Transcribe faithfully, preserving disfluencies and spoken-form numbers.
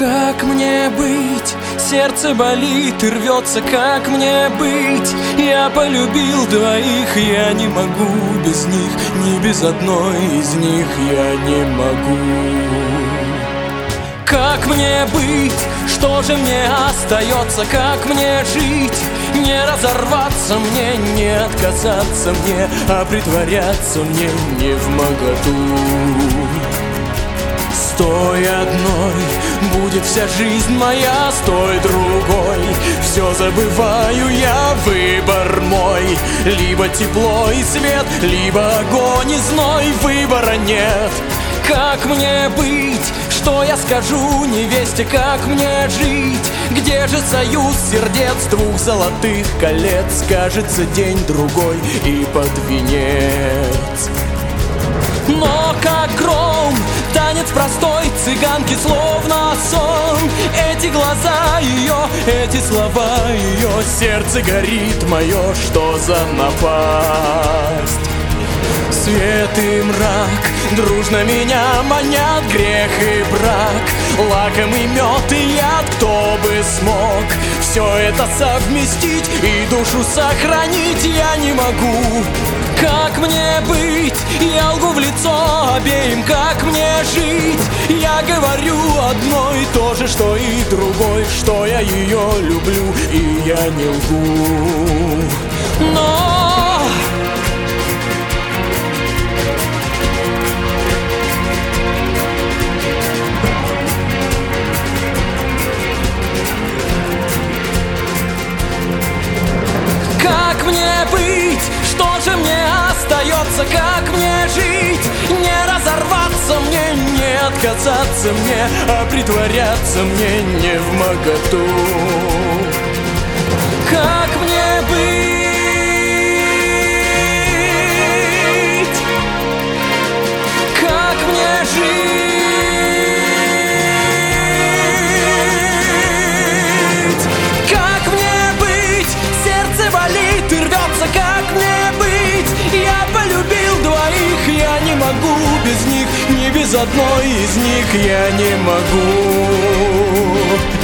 Как мне быть? Сердце болит и рвется, как мне быть? Я полюбил двоих, я не могу без них, ни без одной из них я не могу. Как мне быть? Что же мне остается? Как мне жить? Не разорваться мне, не отказаться мне, а притворяться мне невмоготу. С той одной будет вся жизнь моя, с той другой все забываю я, выбор мой. Либо тепло и свет, либо огонь и зной, выбора нет. Как мне быть? Что я скажу невесте? Как мне жить? Где же союз сердец двух золотых колец? Кажется, день-другой и под венец. Но как гром, танец простой цыганки, словно сон. Эти глаза ее, эти слова ее, сердце горит мое, что за напасть? Свет и мрак дружно меня манят, грех и брак, лакомый мед и яд. Кто бы смог все это совместить и душу сохранить? Я не могу. Как мне быть? Я лгу в лицо обеим. Как мне жить? Я говорю одно и то же, что и другой, что я ее люблю, и я не лгу. Но как мне быть? Что же мне остается? Как мне жить? Не разорваться мне, не отказаться мне, а притворяться мне невмоготу. Как мне быть? Как мне жить? Как мне быть? Сердце болит и рвется, как мне быть? Я полюбил двоих, я не могу без них, ни без одной из них я не могу.